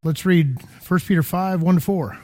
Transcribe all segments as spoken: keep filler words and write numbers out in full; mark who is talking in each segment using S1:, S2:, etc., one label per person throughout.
S1: Let's read First Peter five, one to four.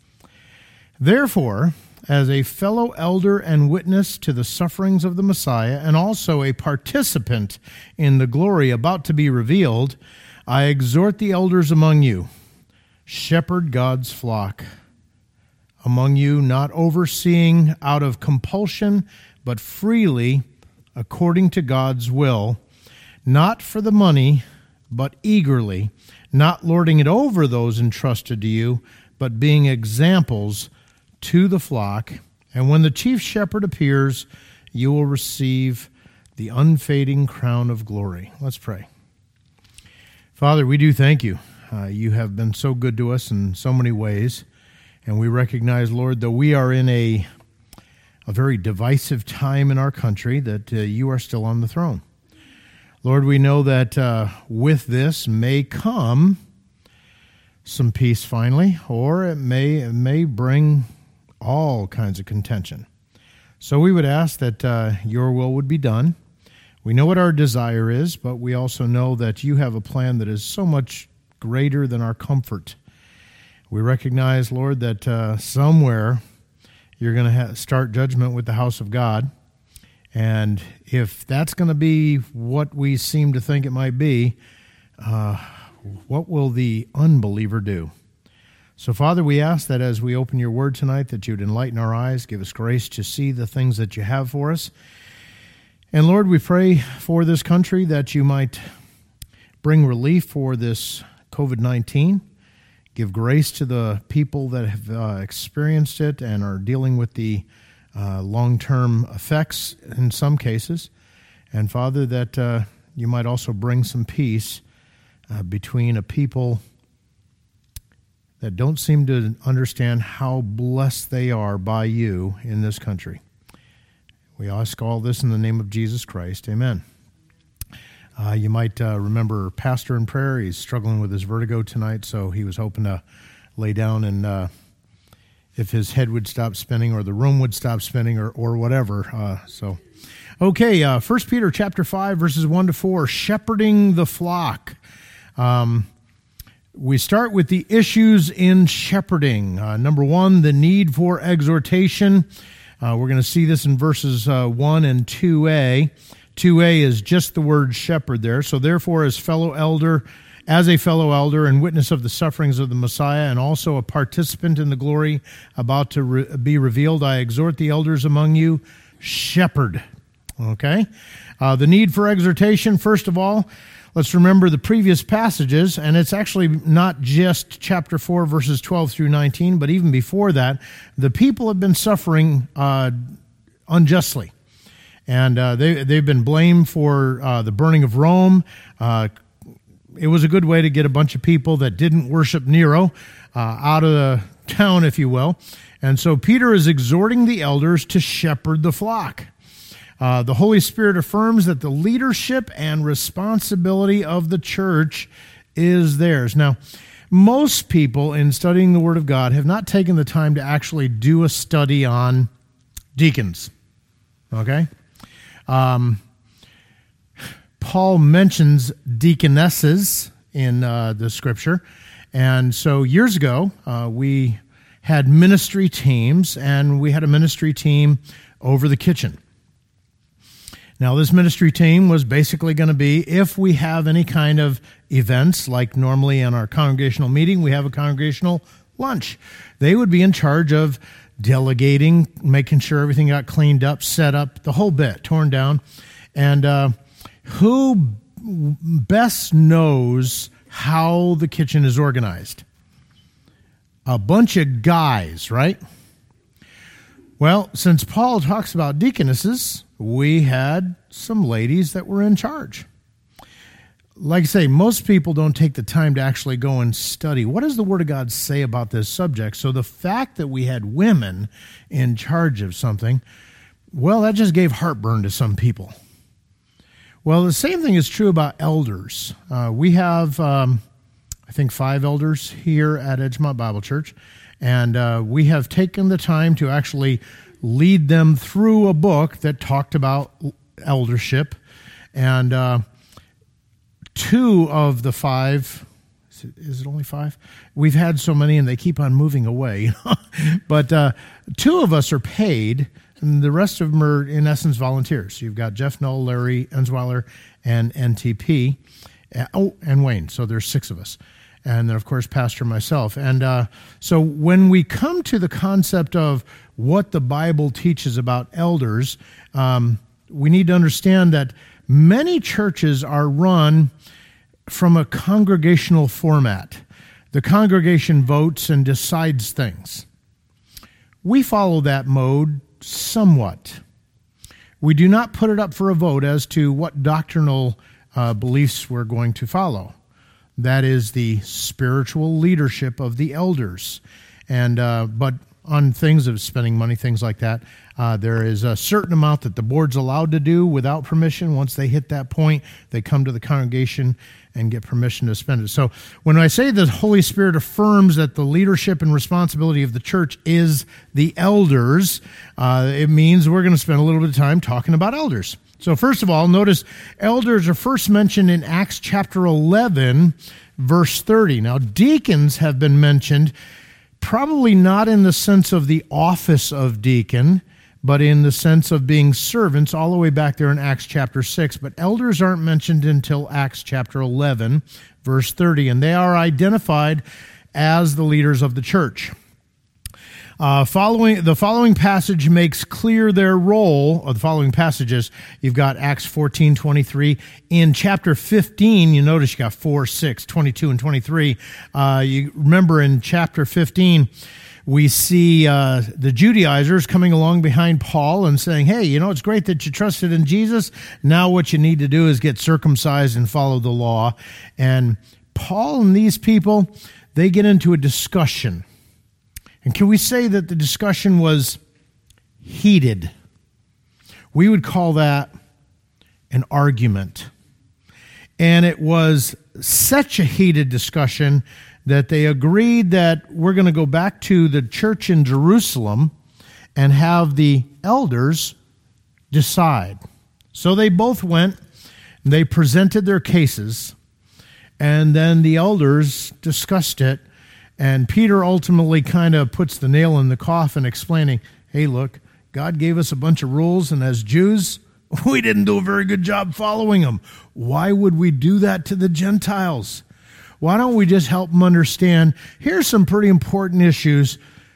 S1: Therefore, as a fellow elder and witness to the sufferings of the Messiah, and also a participant in the glory about to be revealed, I exhort the elders among you, shepherd God's flock among you, not overseeing out of compulsion, but freely according to God's will, not for the money, but eagerly, not lording it over those entrusted to you, but being examples to the flock. And when the chief shepherd appears, you will receive the unfading crown of glory. Let's pray. Father, we do thank you. Uh, you have been so good to us in so many ways. And we recognize, Lord, that we are in a, a very divisive time in our country, that uh, you are still on the throne. Lord, we know that uh, with this may come some peace finally, or it may, it may bring all kinds of contention. So we would ask that uh, your will would be done. We know what our desire is, but we also know that you have a plan that is so much greater than our comfort. We recognize, Lord, that uh, somewhere you're going to ha- start judgment with the house of God. And if that's going to be what we seem to think it might be, uh, what will the unbeliever do? So, Father, we ask that as we open your word tonight, that you would enlighten our eyes, give us grace to see the things that you have for us. And, Lord, we pray for this country that you might bring relief for this covid nineteen. Give grace to the people that have uh, experienced it and are dealing with the uh, long-term effects in some cases. And, Father, that uh, you might also bring some peace uh, between a people that don't seem to understand how blessed they are by you in this country. We ask all this in the name of Jesus Christ. Amen. Uh, you might uh, remember Pastor in prayer. He's struggling with his vertigo tonight, so he was hoping to lay down and uh, if his head would stop spinning or the room would stop spinning or, or whatever. Uh, so, okay, uh, First Peter chapter five, verses one to four, shepherding the flock. Um, we start with the issues in shepherding. Uh, number one, the need for exhortation. Uh, we're going to see this in verses uh, one and two a. two a is just the word shepherd there. So therefore, as fellow elder, as a fellow elder and witness of the sufferings of the Messiah and also a participant in the glory about to re- be revealed, I exhort the elders among you, shepherd. Okay? Uh, the need for exhortation, first of all, let's remember the previous passages, and it's actually not just chapter four, verses twelve through nineteen, but even before that, the people have been suffering uh, unjustly. And uh, they, they've been blamed for uh, the burning of Rome. Uh, it was a good way to get a bunch of people that didn't worship Nero uh, out of the town, if you will. And so Peter is exhorting the elders to shepherd the flock. Uh, the Holy Spirit affirms that the leadership and responsibility of the church is theirs. Now, most people in studying the Word of God have not taken the time to actually do a study on deacons. Okay? Um, Paul mentions deaconesses in uh, the Scripture. And so years ago, uh, we had ministry teams, and we had a ministry team over the kitchen. Now, this ministry team was basically going to be, if we have any kind of events, like normally in our congregational meeting, we have a congregational lunch. They would be in charge of delegating, making sure everything got cleaned up, set up, the whole bit, torn down. And uh, who best knows how the kitchen is organized? A bunch of guys, right? Well, since Paul talks about deaconesses, we had some ladies that were in charge. Like I say, most people don't take the time to actually go and study. What does the Word of God say about this subject? So the fact that we had women in charge of something, well, that just gave heartburn to some people. Well, the same thing is true about elders. Uh, we have, um, I think, five elders here at Edgemont Bible Church, and uh, we have taken the time to actually lead them through a book that talked about eldership, and uh, two of the five, Is it, is it only five? We've had so many, and they keep on moving away. But uh, two of us are paid, and the rest of them are, in essence, volunteers. You've got Jeff Null, Larry Ensweiler, and N T P. Uh, oh, and Wayne. So there's six of us. And then, of course, Pastor myself. And uh, so when we come to the concept of what the Bible teaches about elders, um, we need to understand that many churches are run from a congregational format. The congregation votes and decides things. We follow that mode somewhat. We do not put it up for a vote as to what doctrinal uh, beliefs we're going to follow. That is the spiritual leadership of the elders. And uh, but on things of spending money, things like that, uh, there is a certain amount that the board's allowed to do without permission. Once they hit that point, they come to the congregation and get permission to spend it. So when I say the Holy Spirit affirms that the leadership and responsibility of the church is the elders, uh, it means we're going to spend a little bit of time talking about elders. So first of all, notice elders are first mentioned in Acts chapter eleven, verse thirty. Now, deacons have been mentioned, probably not in the sense of the office of deacon, but in the sense of being servants all the way back there in Acts chapter six. But elders aren't mentioned until Acts chapter eleven, verse thirty, and they are identified as the leaders of the church. Uh, following the following passage makes clear their role, or the following passages. You've got Acts fourteen twenty-three. In chapter fifteen, you notice you got four, six, twenty-two, and twenty-three. Uh, you remember in chapter fifteen, we see uh, the Judaizers coming along behind Paul and saying, hey, you know, it's great that you trusted in Jesus. Now what you need to do is get circumcised and follow the law. And Paul and these people, they get into a discussion. And can we say that the discussion was heated? We would call that an argument. And it was such a heated discussion that they agreed that we're going to go back to the church in Jerusalem and have the elders decide. So they both went, and they presented their cases, and then the elders discussed it. And Peter ultimately kind of puts the nail in the coffin, explaining, hey, look, God gave us a bunch of rules, and as Jews, we didn't do a very good job following them. Why would we do that to the Gentiles? Why don't we just help them understand, here's some pretty important issues.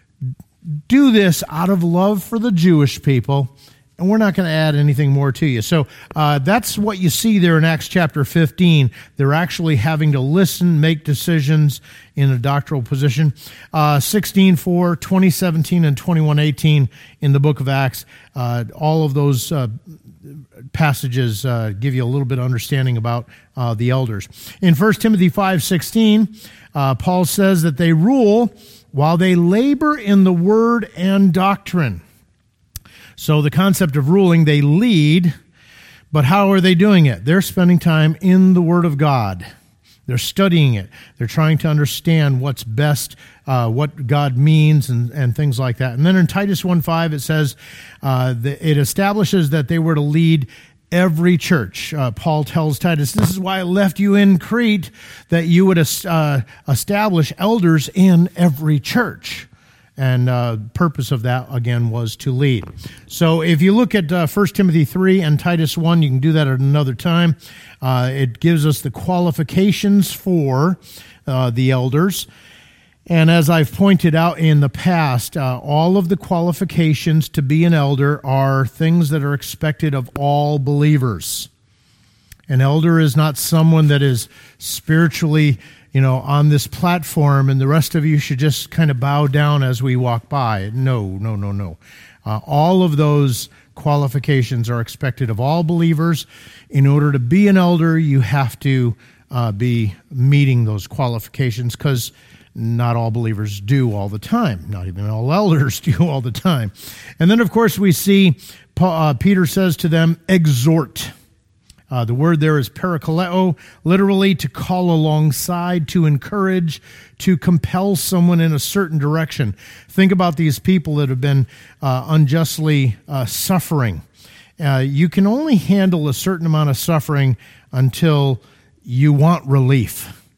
S1: Do this out of love for the Jewish people, and we're not going to add anything more to you. So uh, that's what you see there in Acts chapter fifteen. They're actually having to listen, make decisions in a doctrinal position. Uh, sixteen four, twenty seventeen, and twenty-one eighteen in the book of Acts. Uh, all of those uh, passages uh, give you a little bit of understanding about uh, the elders. In First Timothy five sixteen, uh, Paul says that they rule while they labor in the word and doctrine. So the concept of ruling, they lead, but how are they doing it? They're spending time in the Word of God. They're studying it. They're trying to understand what's best, uh, what God means, and, and things like that. And then in Titus one five, it says uh, that it establishes that they were to lead every church. Uh, Paul tells Titus, this is why I left you in Crete, that you would uh, establish elders in every church. And uh, purpose of that, again, was to lead. So if you look at uh, First Timothy three and Titus one, you can do that at another time. Uh, it gives us the qualifications for uh, the elders. And as I've pointed out in the past, uh, all of the qualifications to be an elder are things that are expected of all believers. An elder is not someone that is spiritually, you know, on this platform, and the rest of you should just kind of bow down as we walk by. No, no, no, no. Uh, all of those qualifications are expected of all believers. In order to be an elder, you have to uh, be meeting those qualifications, because not all believers do all the time. Not even all elders do all the time. And then, of course, we see Paul, uh, Peter says to them, exhort. Uh, the word there is parakaleo, literally to call alongside, to encourage, to compel someone in a certain direction. Think about these people that have been uh, unjustly uh, suffering. Uh, you can only handle a certain amount of suffering until you want relief.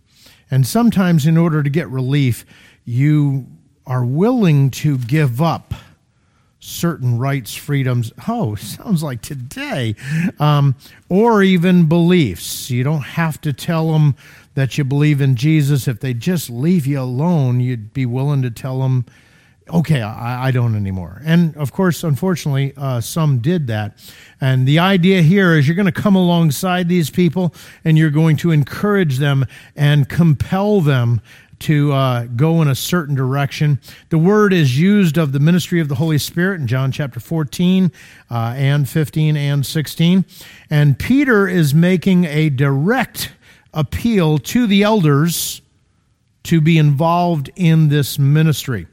S1: And sometimes in order to get relief, you are willing to give up certain rights, freedoms. Oh, sounds like today. Um, or even beliefs. You don't have to tell them that you believe in Jesus. If they just leave you alone, you'd be willing to tell them, okay, I, I don't anymore. And of course, unfortunately, uh, some did that. And the idea here is you're going to come alongside these people and you're going to encourage them and compel them to uh, go in a certain direction. The word is used of the ministry of the Holy Spirit in John chapter fourteen uh, and fifteen and sixteen. And Peter is making a direct appeal to the elders to be involved in this ministry.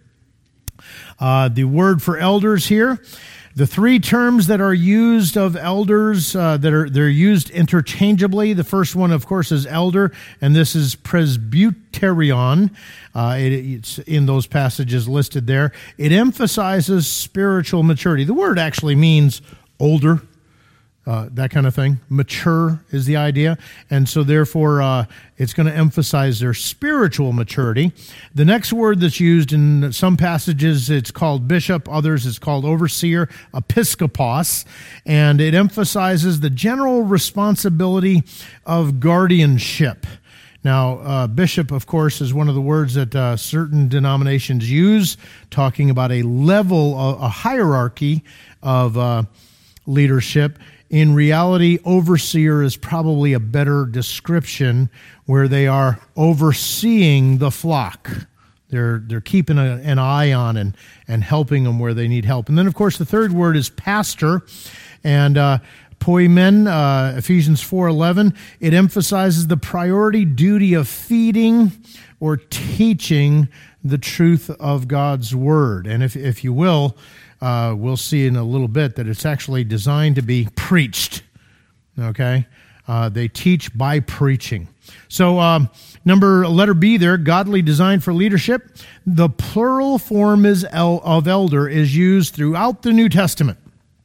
S1: Uh, the word for elders here, the three terms that are used of elders, uh, that are they're used interchangeably. The first one, of course, is elder, and this is presbyterion. Uh, it, it's in those passages listed there. It emphasizes spiritual maturity. The word actually means older, uh, that kind of thing. Mature is the idea, and so therefore uh, it's going to emphasize their spiritual maturity. The next word that's used in some passages, it's called bishop, others it's called overseer, episkopos, and it emphasizes the general responsibility of guardianship. Now, uh, bishop, of course, is one of the words that uh, certain denominations use, talking about a level, a, a hierarchy of uh, leadership. In reality, overseer is probably a better description, where they are overseeing the flock. They're they're keeping a, an eye on and, and helping them where they need help. And then, of course, the third word is pastor. And uh, poimen, uh, Ephesians four eleven, it emphasizes the priority duty of feeding or teaching the truth of God's word. And if if you will, Uh, we'll see in a little bit that it's actually designed to be preached, okay? Uh, they teach by preaching. So um, number letter B there, godly design for leadership. The plural form is el- of elder is used throughout the New Testament,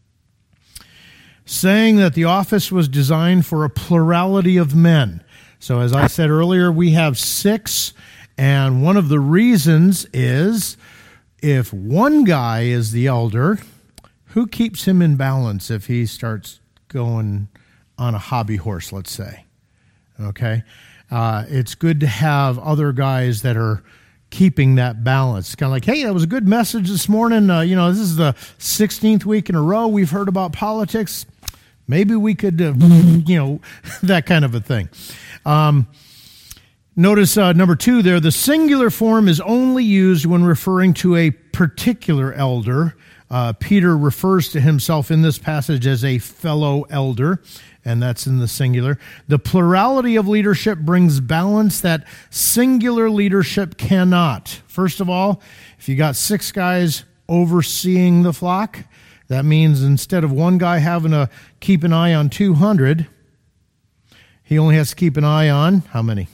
S1: saying that the office was designed for a plurality of men. So as I said earlier, we have six, and one of the reasons is, if one guy is the elder, who keeps him in balance if he starts going on a hobby horse, let's say? Okay? Uh, it's good to have other guys that are keeping that balance. It's kind of like, hey, that was a good message this morning. Uh, you know, this is the sixteenth week in a row we've heard about politics. Maybe we could, uh, you know, that kind of a thing. Um Notice uh, number two there, the singular form is only used when referring to a particular elder. Uh, Peter refers to himself in this passage as a fellow elder, and that's in the singular. The plurality of leadership brings balance that singular leadership cannot. First of all, if you got six guys overseeing the flock, that means instead of one guy having to keep an eye on two hundred, he only has to keep an eye on how many?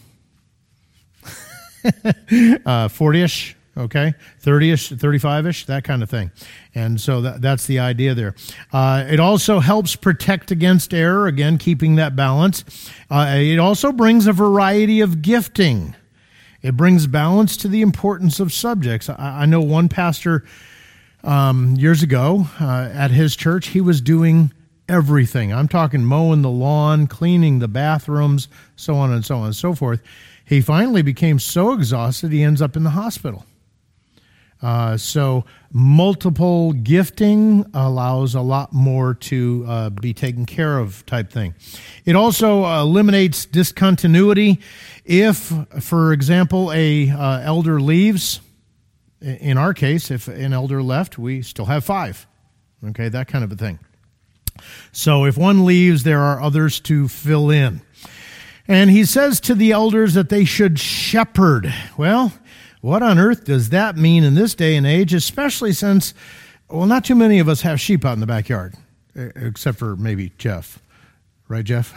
S1: uh, forty-ish, okay, thirty-ish, thirty-five-ish, that kind of thing. And so that, that's the idea there. Uh, it also helps protect against error, again, keeping that balance. Uh, it also brings a variety of gifting. It brings balance to the importance of subjects. I, I know one pastor um, years ago uh, at his church, he was doing everything. I'm talking mowing the lawn, cleaning the bathrooms, so on and so on and so forth. He finally became so exhausted, he ends up in the hospital. Uh, so multiple gifting allows a lot more to uh, be taken care of type thing. It also uh, eliminates discontinuity. If, for example, a uh, elder leaves, in our case, if an elder left, we still have five. Okay, that kind of a thing. So if one leaves, there are others to fill in. And he says to the elders that they should shepherd. Well, what on earth does that mean in this day and age, especially since, well, not too many of us have sheep out in the backyard, except for maybe Jeff. Right, Jeff?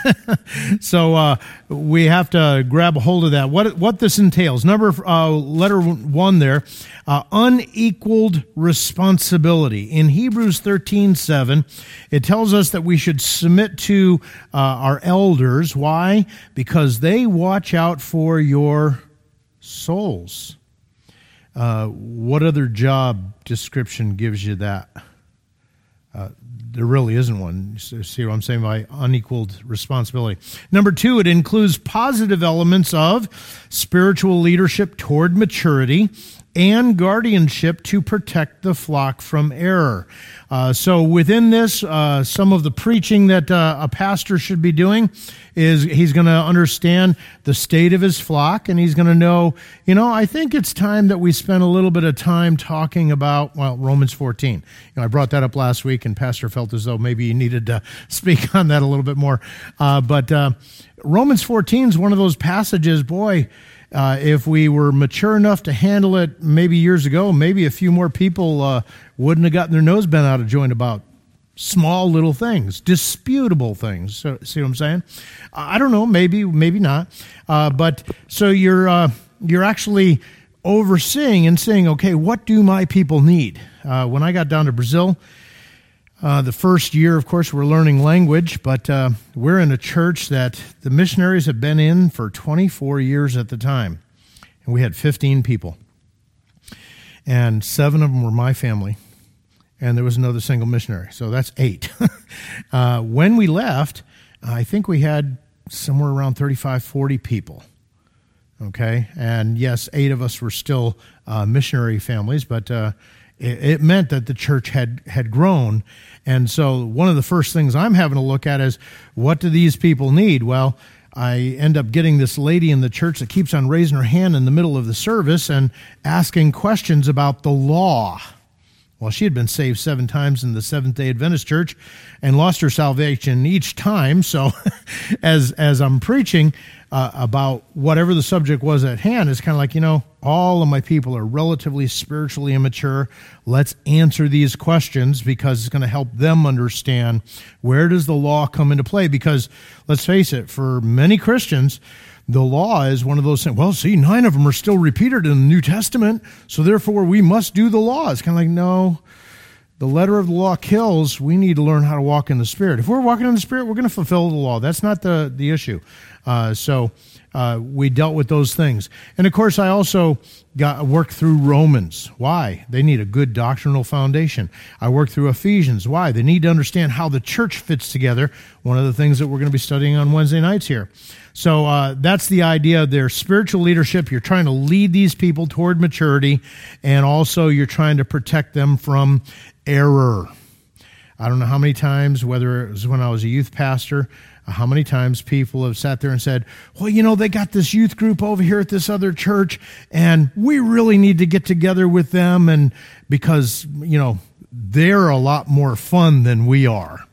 S1: So uh, we have to grab a hold of that. What what this entails? Number uh, letter one there, uh, unequaled responsibility. In Hebrews thirteen seven, it tells us that we should submit to uh, our elders. Why? Because they watch out for your souls. Uh, what other job description gives you that? Uh, there really isn't one. See what I'm saying by unequaled responsibility. Number two, it includes positive elements of spiritual leadership toward maturity and guardianship to protect the flock from error. Uh, so within this, uh, some of the preaching that uh, a pastor should be doing is he's going to understand the state of his flock, and he's going to know, you know, I think it's time that we spend a little bit of time talking about, well, Romans fourteen. You know, I brought that up last week, and Pastor felt as though maybe he needed to speak on that a little bit more. Uh, but uh, Romans fourteen is one of those passages, boy, Uh, if we were mature enough to handle it maybe years ago, maybe a few more people uh, wouldn't have gotten their nose bent out of joint about small little things, disputable things. So, see what I'm saying? I don't know, maybe, maybe not. Uh, but so you're uh, you're actually overseeing and saying, okay, what do my people need? Uh, when I got down to Brazil, Uh, the first year, of course, we're learning language, but uh, we're in a church that the missionaries have been in for twenty-four years at the time. And we had fifteen people. And seven of them were my family. And there was another single missionary. So that's eight. uh, when we left, I think we had somewhere around thirty-five, forty people. Okay? And yes, eight of us were still uh, missionary families, but uh, it, it meant that the church had, had grown. And so one of the first things I'm having to look at is, what do these people need? Well, I end up getting this lady in the church that keeps on raising her hand in the middle of the service and asking questions about the law. Well, she had been saved seven times in the Seventh-day Adventist Church and lost her salvation each time. So as as I'm preaching uh, about whatever the subject was at hand, it's kind of like, you know, all of my people are relatively spiritually immature. Let's answer these questions because it's going to help them understand, where does the law come into play? Because let's face it, for many Christians, the law is one of those things, well, see, nine of them are still repeated in the New Testament, so therefore we must do the law. It's kind of like, no, the letter of the law kills. We need to learn how to walk in the Spirit. If we're walking in the Spirit, we're going to fulfill the law. That's not the, the issue. Uh, so uh, we dealt with those things. And, of course, I also got worked through Romans. Why? They need a good doctrinal foundation. I worked through Ephesians. Why? They need to understand how the church fits together. One of the things that we're going to be studying on Wednesday nights here. So uh, that's the idea of their spiritual leadership. You're trying to lead these people toward maturity, and also you're trying to protect them from error. I don't know how many times, whether it was when I was a youth pastor, how many times people have sat there and said, well, you know, they got this youth group over here at this other church, and we really need to get together with them, and because, you know, they're a lot more fun than we are.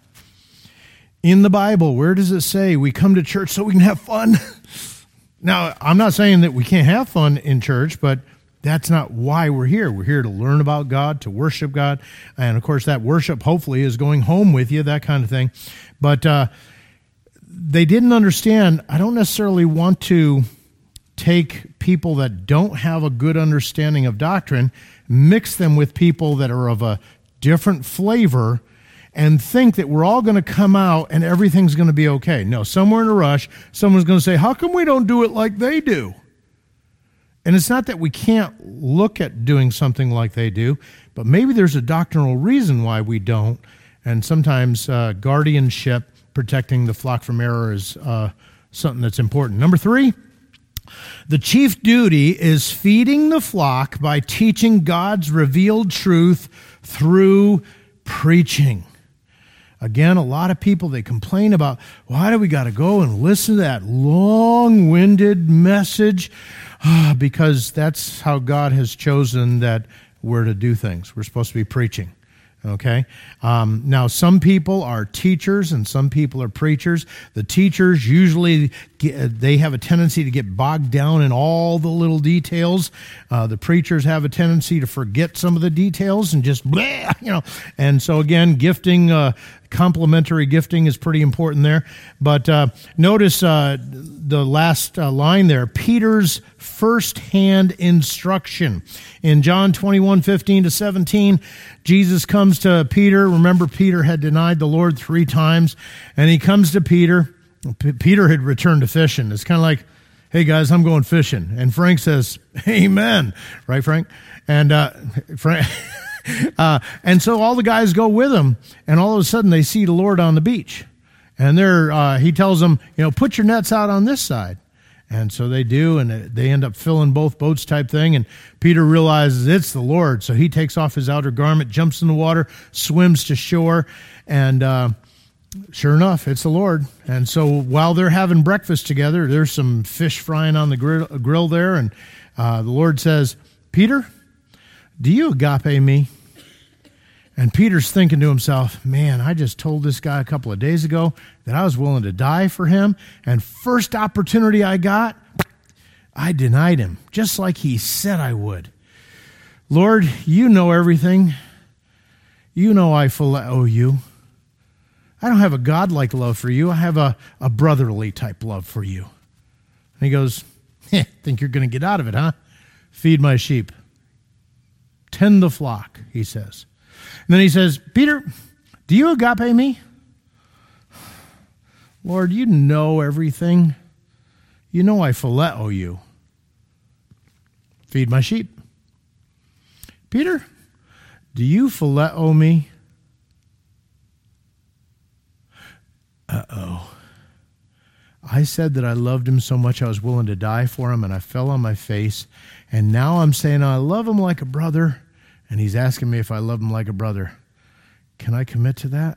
S1: In the Bible, where does it say we come to church so we can have fun? Now, I'm not saying that we can't have fun in church, but that's not why we're here. We're here to learn about God, to worship God. And, of course, that worship, hopefully, is going home with you, that kind of thing. But uh, they didn't understand. I don't necessarily want to take people that don't have a good understanding of doctrine, mix them with people that are of a different flavor, and think that we're all going to come out and everything's going to be okay. No, somewhere in a rush, someone's going to say, how come we don't do it like they do? And it's not that we can't look at doing something like they do, but maybe there's a doctrinal reason why we don't. And sometimes uh, guardianship, protecting the flock from error, is uh, something that's important. Number three, the chief duty is feeding the flock by teaching God's revealed truth through preaching. Again, a lot of people, they complain about, why do we got to go and listen to that long-winded message? Because that's how God has chosen that we're to do things. We're supposed to be preaching. Okay? Um, now, some people are teachers and some people are preachers. The teachers usually, get, they have a tendency to get bogged down in all the little details. Uh, the preachers have a tendency to forget some of the details and just, bleh, you know. And so, again, gifting uh, complementary gifting is pretty important there. But uh, notice uh, the last uh, line there, Peter's first-hand instruction. In John twenty-one, fifteen to seventeen, Jesus comes to Peter. Remember, Peter had denied the Lord three times, and he comes to Peter. P- Peter had returned to fishing. It's kind of like, hey, guys, I'm going fishing. And Frank says, amen. Right, Frank? And uh, Frank... Uh, and so all the guys go with him, and all of a sudden they see the Lord on the beach. And they're, uh, he tells them, you know, put your nets out on this side. And so they do, and they end up filling both boats type thing. And Peter realizes it's the Lord. So he takes off his outer garment, jumps in the water, swims to shore. And uh, sure enough, it's the Lord. And so while they're having breakfast together, there's some fish frying on the grill, grill there. And uh, the Lord says, Peter, do you agape me? And Peter's thinking to himself, man, I just told this guy a couple of days ago that I was willing to die for him. And first opportunity I got, I denied him, just like he said I would. Lord, you know everything. You know I phileo you. I don't have a godlike love for you. I have a, a brotherly type love for you. And he goes, eh, think you're going to get out of it, huh? Feed my sheep. Tend the flock, he says. And then he says, Peter, do you agape me? Lord, you know everything. You know I phileo you. Feed my sheep. Peter, do you phileo me? Uh-oh. I said that I loved him so much I was willing to die for him, and I fell on my face. And now I'm saying I love him like a brother, and he's asking me if I love him like a brother. Can I commit to that?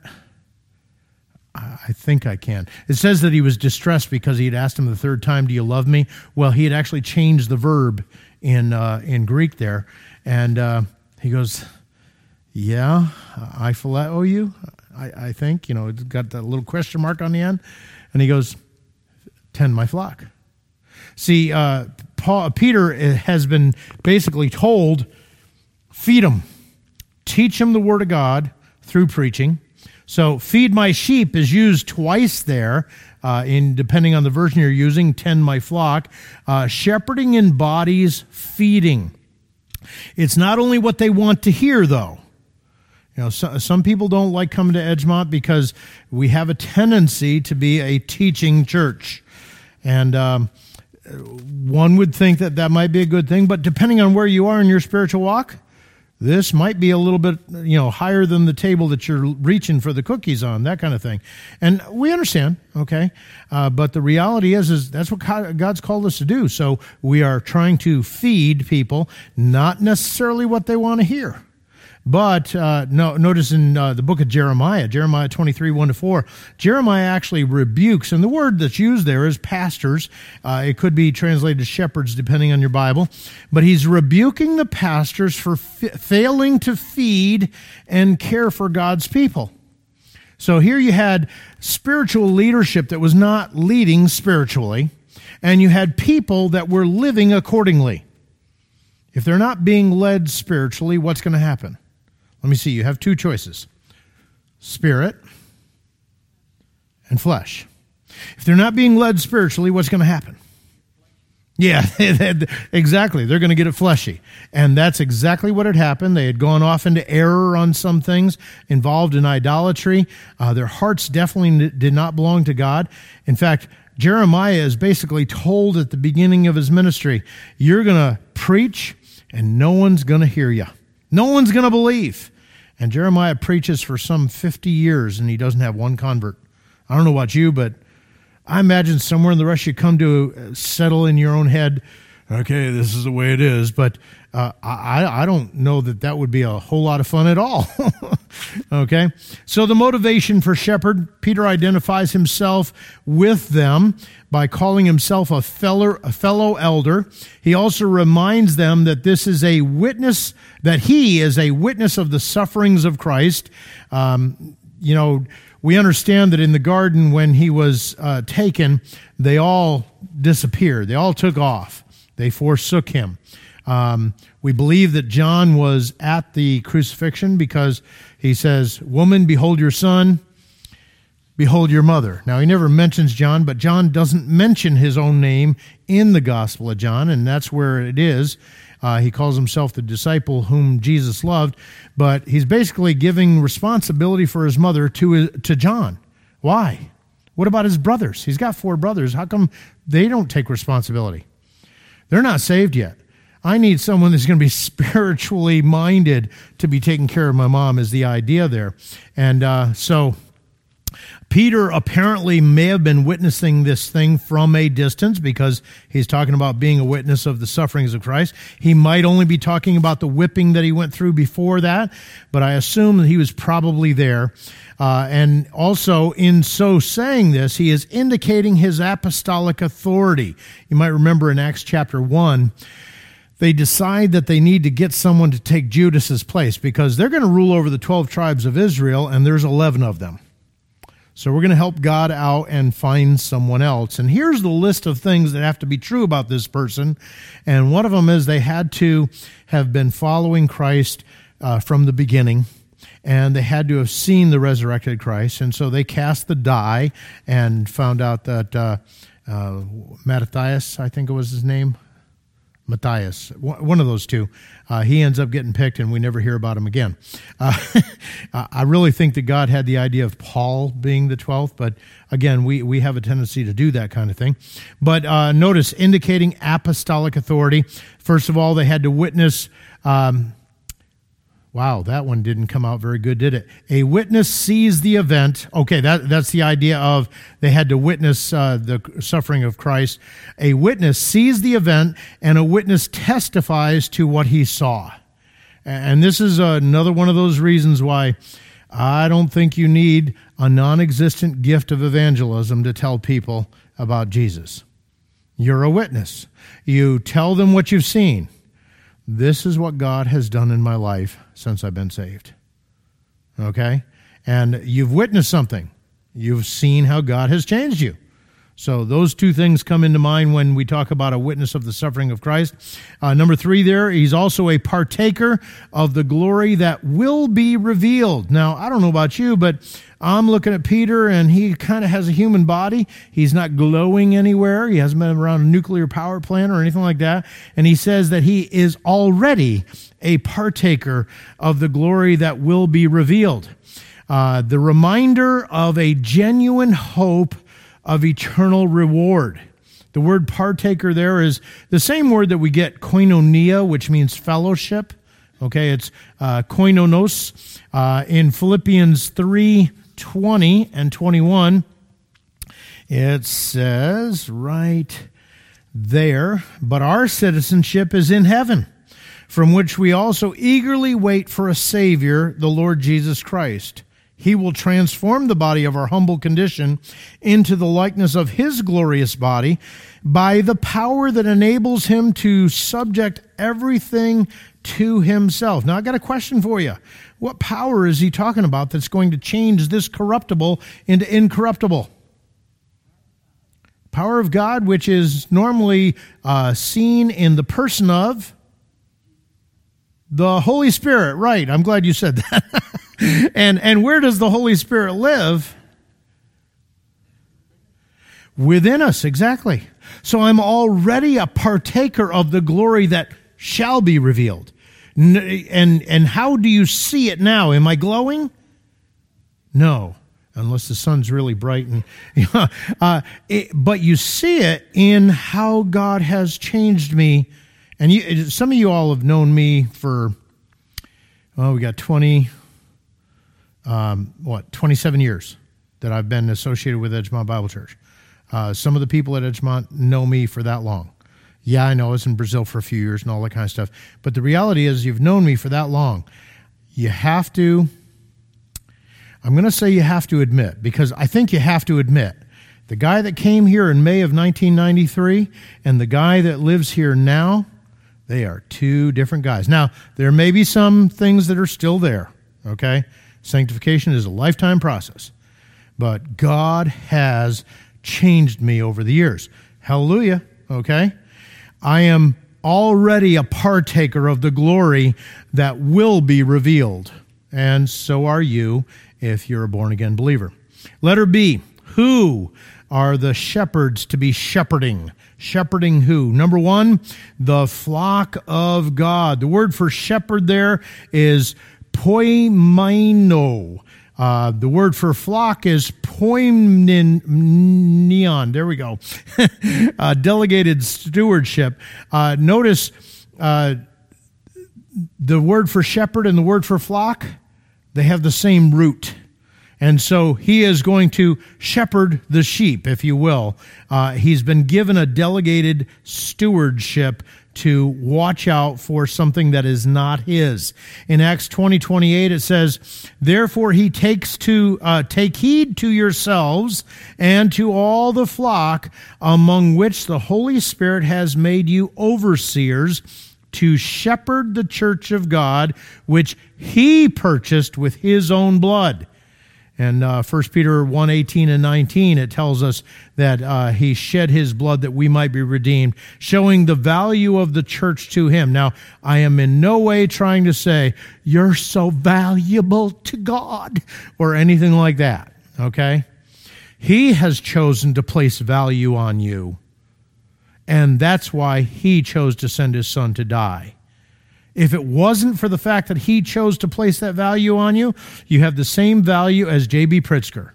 S1: I think I can. It says that he was distressed because he had asked him the third time, do you love me? Well, he had actually changed the verb in uh, in Greek there. And uh, he goes, yeah, I phileo you, I, I think. You know, it's got that little question mark on the end. And he goes, tend my flock. See, uh, Paul, Peter has been basically told, feed them, teach them the word of God through preaching. So feed my sheep is used twice there, uh, in depending on the version you're using, tend my flock. Uh, shepherding in bodies, feeding. It's not only what they want to hear, though. You know, so, some people don't like coming to Edgemont because we have a tendency to be a teaching church. And um, one would think that that might be a good thing, but depending on where you are in your spiritual walk, this might be a little bit, you know, higher than the table that you're reaching for the cookies on, that kind of thing. And we understand, okay? Uh, but the reality is, is that's what God's called us to do. So we are trying to feed people, not necessarily what they want to hear. But uh, no, notice in uh, the book of Jeremiah, Jeremiah twenty-three, one to four, Jeremiah actually rebukes, and the word that's used there is pastors. Uh, it could be translated shepherds, depending on your Bible. But he's rebuking the pastors for f- failing to feed and care for God's people. So here you had spiritual leadership that was not leading spiritually, and you had people that were living accordingly. If they're not being led spiritually, what's going to happen? Let me see, you have two choices, spirit and flesh. If they're not being led spiritually, what's going to happen? Yeah, exactly. They're going to get it fleshy. And that's exactly what had happened. They had gone off into error on some things, involved in idolatry. Uh, their hearts definitely did not belong to God. In fact, Jeremiah is basically told at the beginning of his ministry, you're going to preach and no one's going to hear you. No one's going to believe. And Jeremiah preaches for some fifty years, and he doesn't have one convert. I don't know about you, but I imagine somewhere in the rest you come to settle in your own head, okay, this is the way it is. But uh, I, I don't know that that would be a whole lot of fun at all. Okay? So the motivation for shepherd, Peter identifies himself with them by calling himself a fellow, a fellow elder. He also reminds them that this is a witness, that he is a witness of the sufferings of Christ. Um, you know, we understand that in the garden when he was uh, taken, they all disappeared. They all took off. They forsook him. Um, we believe that John was at the crucifixion because he says, woman, behold your son. behold your mother. Now, he never mentions John, but John doesn't mention his own name in the Gospel of John, and that's where it is. Uh, he calls himself the disciple whom Jesus loved, but he's basically giving responsibility for his mother to, to John. Why? What about his brothers? He's got four brothers. How come they don't take responsibility? They're not saved yet. I need someone that's going to be spiritually minded to be taking care of my mom is the idea there. And uh, so Peter apparently may have been witnessing this thing from a distance because he's talking about being a witness of the sufferings of Christ. He might only be talking about the whipping that he went through before that, but I assume that he was probably there. Uh, and also, in so saying this, he is indicating his apostolic authority. You might remember in Acts chapter one, they decide that they need to get someone to take Judas's place because they're going to rule over the twelve tribes of Israel, and there's eleven of them. So we're going to help God out and find someone else. And here's the list of things that have to be true about this person. And one of them is they had to have been following Christ uh, from the beginning, and they had to have seen the resurrected Christ. And so they cast the die and found out that uh, uh, Matthias, I think it was his name, Matthias, one of those two, uh, he ends up getting picked and we never hear about him again. Uh, I really think that God had the idea of Paul being the twelfth, but again, we, we have a tendency to do that kind of thing. But uh, notice, indicating apostolic authority. First of all, they had to witness... Um, Wow, that one didn't come out very good, did it? A witness sees the event. Okay, that, that's the idea of they had to witness uh, the suffering of Christ. A witness sees the event, and a witness testifies to what he saw. And this is another one of those reasons why I don't think you need a non-existent gift of evangelism to tell people about Jesus. You're a witness. You tell them what you've seen. This is what God has done in my life since I've been saved. Okay? And you've witnessed something. You've seen how God has changed you. So those two things come into mind when we talk about a witness of the suffering of Christ. Uh, number three there, he's also a partaker of the glory that will be revealed. Now, I don't know about you, but I'm looking at Peter, and he kind of has a human body. He's not glowing anywhere. He hasn't been around a nuclear power plant or anything like that. And he says that he is already a partaker of the glory that will be revealed. Uh, the reminder of a genuine hope of eternal reward. The word partaker there is the same word that we get koinonia, which means fellowship. Okay, it's uh, koinonos. Uh, in Philippians three twenty and twenty-one, it says right there, but our citizenship is in heaven, from which we also eagerly wait for a Savior, the Lord Jesus Christ. He will transform the body of our humble condition into the likeness of His glorious body by the power that enables Him to subject everything to Himself. Now, I got a question for you. What power is He talking about that's going to change this corruptible into incorruptible? Power of God, which is normally uh, seen in the person of the Holy Spirit. Right, I'm glad you said that. And and where does the Holy Spirit live? Within us, exactly. So I'm already a partaker of the glory that shall be revealed. And and how do you see it now? Am I glowing? No, unless the sun's really bright. And uh, it, but you see it in how God has changed me. And you, some of you all have known me for, oh, we got twenty. Um, what, twenty-seven years that I've been associated with Edgemont Bible Church. Uh, some of the people at Edgemont know me for that long. Yeah, I know I was in Brazil for a few years and all that kind of stuff. But the reality is you've known me for that long. You have to, I'm going to say you have to admit, because I think you have to admit, the guy that came here in May of nineteen ninety-three and the guy that lives here now, they are two different guys. Now, there may be some things that are still there, okay? Sanctification is a lifetime process. But God has changed me over the years. Hallelujah, okay? I am already a partaker of the glory that will be revealed. And so are you if you're a born-again believer. Letter B, who are the shepherds to be shepherding? Shepherding who? Number one, the flock of God. The word for shepherd there is poimaino. Uh, the word for flock is poimnion. There we go. uh, delegated stewardship. Uh, notice uh, the word for shepherd and the word for flock, they have the same root. And so he is going to shepherd the sheep, if you will. Uh, he's been given a delegated stewardship to watch out for something that is not his. In Acts twenty twenty-eight, it says, "Therefore he takes to uh, take heed to yourselves and to all the flock among which the Holy Spirit has made you overseers, to shepherd the church of God, which he purchased with his own blood." And uh, First Peter one eighteen and nineteen, it tells us that uh, he shed his blood that we might be redeemed, showing the value of the church to him. Now, I am in no way trying to say, you're so valuable to God, or anything like that, okay? He has chosen to place value on you, and that's why he chose to send his son to die. If it wasn't for the fact that he chose to place that value on you, you have the same value as J B Pritzker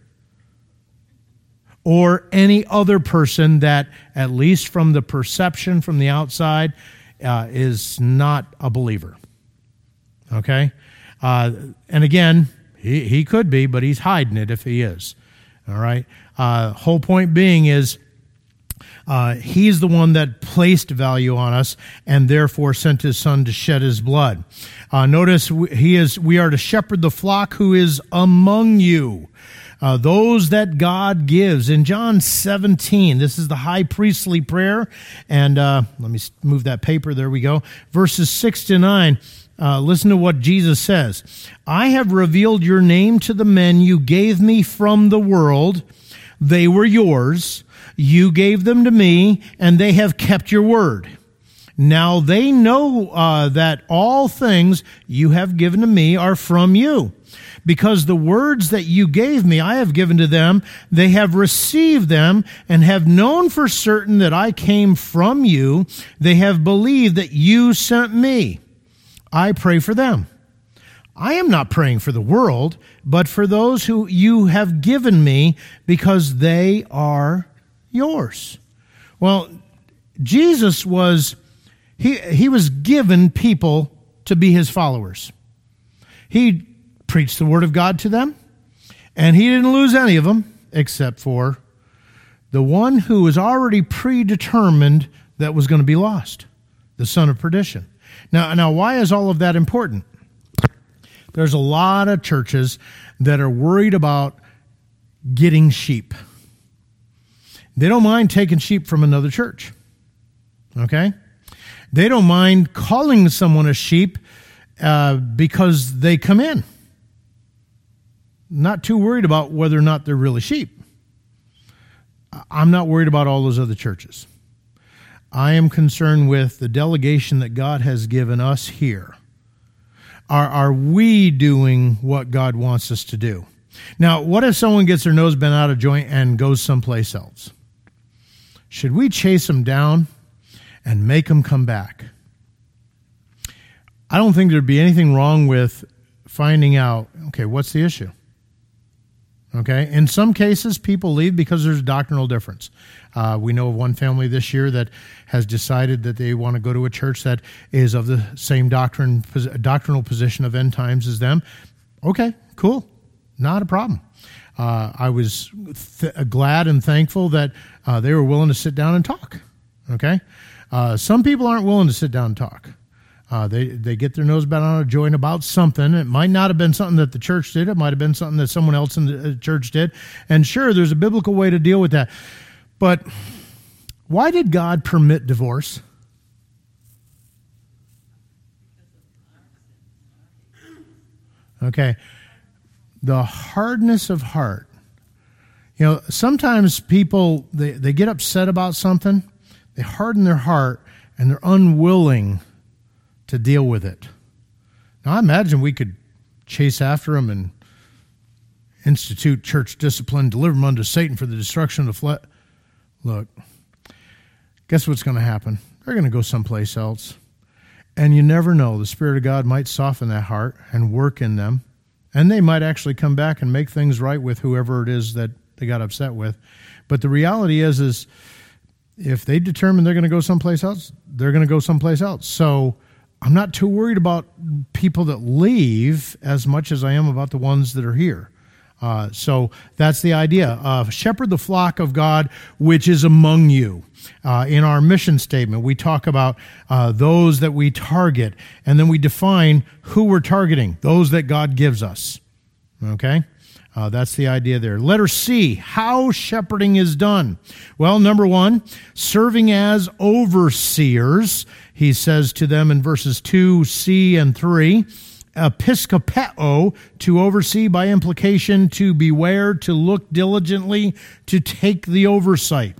S1: or any other person that, at least from the perception from the outside, uh, is not a believer. Okay? Uh, and again, he, he could be, but he's hiding it if he is. All right? Uh, whole point being is, Uh, he's the one that placed value on us and therefore sent his son to shed his blood. Uh, notice he is. We are to shepherd the flock who is among you, uh, those that God gives. In John seventeen, this is the high priestly prayer. And uh, let me move that paper. There we go. Verses six to nine. Uh, listen to what Jesus says. "I have revealed your name to the men you gave me from the world. They were yours. You gave them to me, and they have kept your word. Now they know uh, that all things you have given to me are from you. Because the words that you gave me, I have given to them. They have received them and have known for certain that I came from you. They have believed that you sent me. I pray for them. I am not praying for the world, but for those who you have given me, because they are yours." Well, Jesus was, he, he was given people to be his followers. He preached the word of God to them, and he didn't lose any of them, except for the one who was already predetermined that was going to be lost, the son of perdition. Now, now, why is all of that important? There's a lot of churches that are worried about getting sheep. They don't mind taking sheep from another church, okay? They don't mind calling someone a sheep uh, because they come in. Not too worried about whether or not they're really sheep. I'm not worried about all those other churches. I am concerned with the delegation that God has given us here. Are, are we doing what God wants us to do? Now, what if someone gets their nose bent out of joint and goes someplace else? Should we chase them down and make them come back? I don't think there'd be anything wrong with finding out, okay, what's the issue? Okay, in some cases, people leave because there's a doctrinal difference. Uh, we know of one family this year that has decided that they want to go to a church that is of the same doctrine, doctrinal position of end times as them. Okay, cool, not a problem. Uh, I was th- glad and thankful that uh, they were willing to sit down and talk. Okay, uh, some people aren't willing to sit down and talk. Uh, they they get their nose bent on a joint about something. It might not have been something that the church did. It might have been something that someone else in the church did. And sure, there's a biblical way to deal with that. But why did God permit divorce? Okay. The hardness of heart. You know, sometimes people, they, they get upset about something, they harden their heart, and they're unwilling to deal with it. Now, I imagine we could chase after them and institute church discipline, deliver them unto Satan for the destruction of the flesh. Look, guess what's going to happen? They're going to go someplace else. And you never know. The Spirit of God might soften that heart and work in them. And they might actually come back and make things right with whoever it is that they got upset with. But the reality is, is if they determine they're going to go someplace else, they're going to go someplace else. So I'm not too worried about people that leave as much as I am about the ones that are here. Uh, so that's the idea. Uh, shepherd the flock of God, which is among you. Uh, in our mission statement, we talk about uh, those that we target, and then we define who we're targeting, those that God gives us. Okay? Uh, that's the idea there. Letter C, how shepherding is done. Well, number one, serving as overseers. He says to them in verses two, C, and three, episkopeo, to oversee, by implication, to beware, to look diligently, to take the oversight.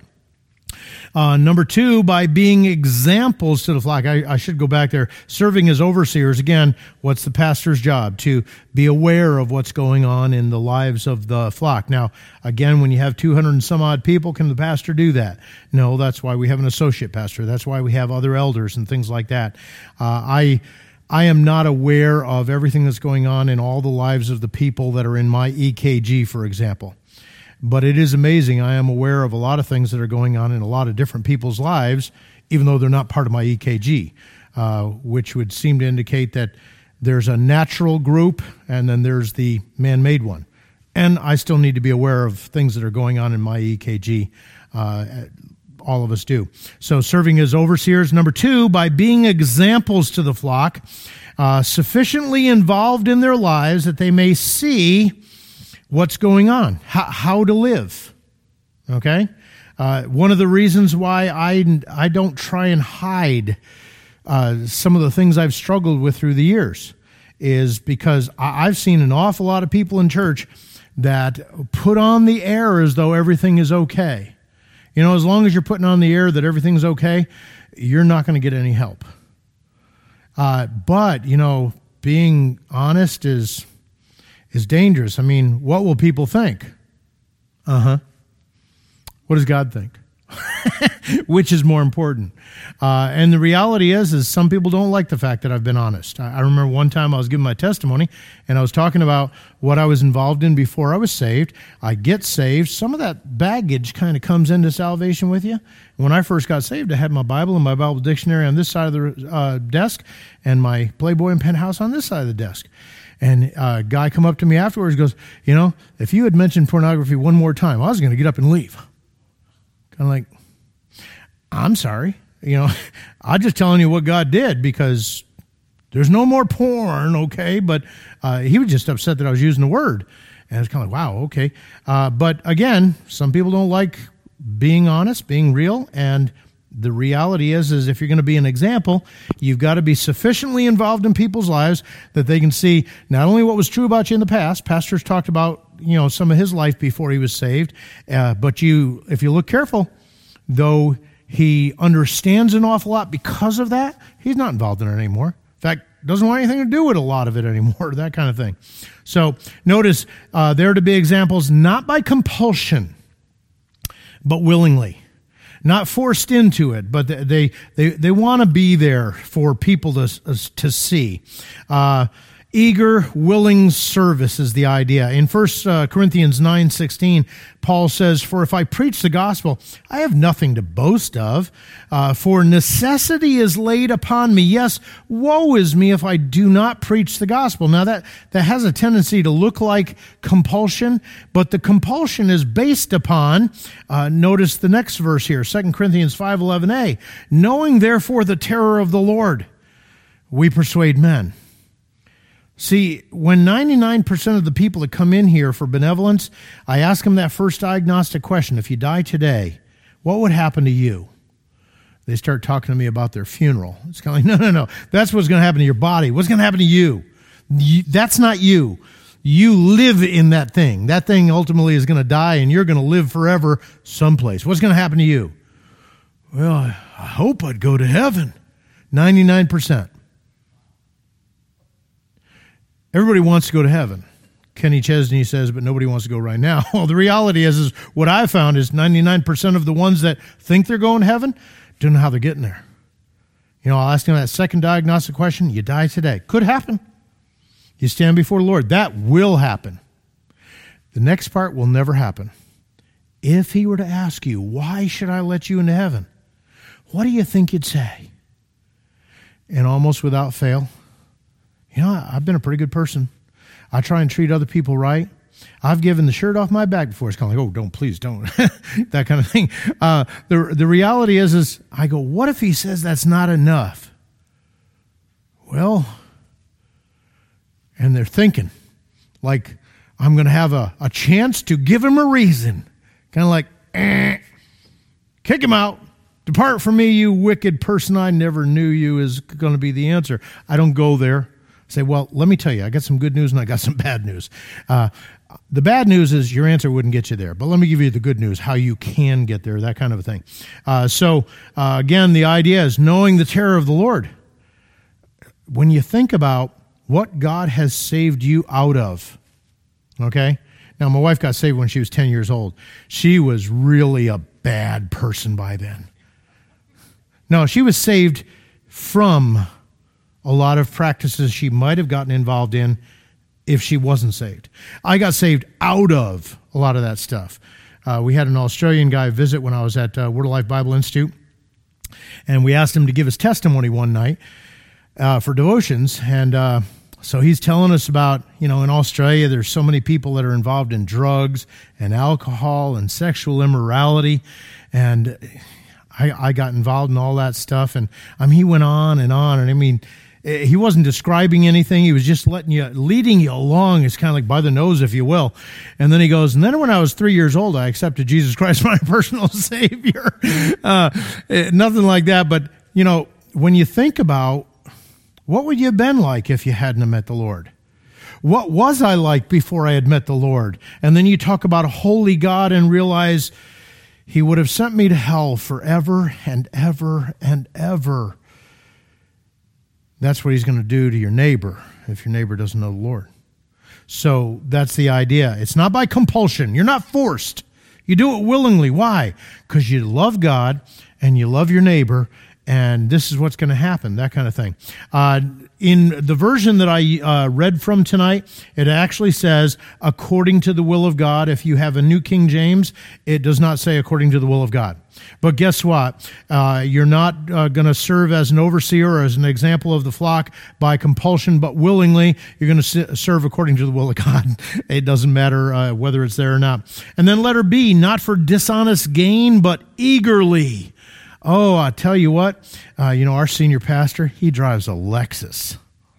S1: Uh, number two, by being examples to the flock. I, I should go back there. Serving as overseers. Again, what's the pastor's job? To be aware of what's going on in the lives of the flock. Now, again, when you have two hundred and some odd people, can the pastor do that? No, that's why we have an associate pastor. That's why we have other elders and things like that. Uh, I... I am not aware of everything that's going on in all the lives of the people that are in my E K G, for example. But it is amazing. I am aware of a lot of things that are going on in a lot of different people's lives, even though they're not part of my E K G, uh, which would seem to indicate that there's a natural group and then there's the man-made one. And I still need to be aware of things that are going on in my E K G. Uh, all of us do. So serving as overseers. Number two, by being examples to the flock, uh, sufficiently involved in their lives that they may see what's going on, how, how to live. Okay? Uh, one of the reasons why I, I don't try and hide uh, some of the things I've struggled with through the years is because I, I've seen an awful lot of people in church that put on the air as though everything is okay. You know, as long as you're putting on the air that everything's okay, you're not going to get any help. Uh, but, you know, being honest is is dangerous. I mean, what will people think? Uh-huh. What does God think? Which is more important? Uh, and the reality is, is some people don't like the fact that I've been honest. I, I remember one time I was giving my testimony, and I was talking about what I was involved in before I was saved. I get saved. Some of that baggage kind of comes into salvation with you. When I first got saved, I had my Bible and my Bible dictionary on this side of the uh, desk, and my Playboy and Penthouse on this side of the desk. And a guy come up to me afterwards and goes, you know, if you had mentioned pornography one more time, I was going to get up and leave. Kind of like, I'm sorry. You know, I'm just telling you what God did because there's no more porn, okay? But uh, he was just upset that I was using the word. And it's kind of like, wow, okay. Uh, but again, some people don't like being honest, being real, and the reality is, is if you're going to be an example, you've got to be sufficiently involved in people's lives that they can see not only what was true about you in the past. Pastors talked about, you know, some of his life before he was saved, uh, but you, if you look careful, though he understands an awful lot because of that, he's not involved in it anymore. In fact, doesn't want anything to do with a lot of it anymore, that kind of thing. So notice uh, they're to be examples not by compulsion, but willingly. Not forced into it, but they they they want to be there for people to to see. Uh, eager, willing service is the idea. In First Corinthians nine sixteen, Paul says, "For if I preach the gospel, I have nothing to boast of. Uh, for necessity is laid upon me. Yes, woe is me if I do not preach the gospel." Now that, that has a tendency to look like compulsion, but the compulsion is based upon, uh, notice the next verse here, Second Corinthians five eleven a, "Knowing therefore the terror of the Lord, we persuade men." See, when ninety-nine percent of the people that come in here for benevolence, I ask them that first diagnostic question. If you die today, what would happen to you? They start talking to me about their funeral. It's kind of like, no, no, no. That's what's going to happen to your body. What's going to happen to you? you? That's not you. You live in that thing. That thing ultimately is going to die, and you're going to live forever someplace. What's going to happen to you? Well, I hope I'd go to heaven. ninety-nine percent. Everybody wants to go to heaven. Kenny Chesney says, but nobody wants to go right now. Well, the reality is, is what I've found is ninety-nine percent of the ones that think they're going to heaven don't know how they're getting there. You know, I'll ask them that second diagnostic question. You die today. Could happen. You stand before the Lord. That will happen. The next part will never happen. If he were to ask you, why should I let you into heaven? What do you think you'd say? And almost without fail, you know, I've been a pretty good person. I try and treat other people right. I've given the shirt off my back before. It's kind of like, oh, don't, please don't. That kind of thing. Uh, the, the reality is, is I go, what if he says that's not enough? Well, and they're thinking, like, I'm going to have a, a chance to give him a reason. Kind of like, eh, kick him out. Depart from me, you wicked person. I never knew you is going to be the answer. I don't go there. Say, well, let me tell you, I got some good news and I got some bad news. Uh, the bad news is your answer wouldn't get you there. But let me give you the good news, how you can get there, that kind of a thing. Uh, so, uh, again, the idea is knowing the terror of the Lord. When you think about what God has saved you out of, okay? Now, my wife got saved when she was ten years old. She was really a bad person by then. No, she was saved from a lot of practices she might have gotten involved in if she wasn't saved. I got saved out of a lot of that stuff. Uh, we had an Australian guy visit when I was at uh, Word of Life Bible Institute, and we asked him to give his testimony one night uh, for devotions, and uh, so he's telling us about, you know, in Australia, there's so many people that are involved in drugs and alcohol and sexual immorality, and I, I got involved in all that stuff, and I mean, he went on and on, and I mean, he wasn't describing anything. He was just letting you, leading you along. It's kind of like by the nose, if you will. And then he goes, and then when I was three years old, I accepted Jesus Christ, my personal Savior. Uh, nothing like that. But, you know, when you think about what would you have been like if you hadn't met the Lord? What was I like before I had met the Lord? And then you talk about a holy God and realize he would have sent me to hell forever and ever and ever. That's what he's going to do to your neighbor if your neighbor doesn't know the Lord. So that's the idea. It's not by compulsion. You're not forced. You do it willingly. Why? Because you love God and you love your neighbor, and this is what's going to happen, that kind of thing. Uh, in the version that I uh, read from tonight, it actually says, according to the will of God. If you have a New King James, it does not say according to the will of God. But guess what? Uh, you're not uh, going to serve as an overseer or as an example of the flock by compulsion, but willingly. You're going to serve according to the will of God. It doesn't matter uh, whether it's there or not. And then letter B, not for dishonest gain, but eagerly. Oh, I tell you what, uh, you know, our senior pastor, he drives a Lexus,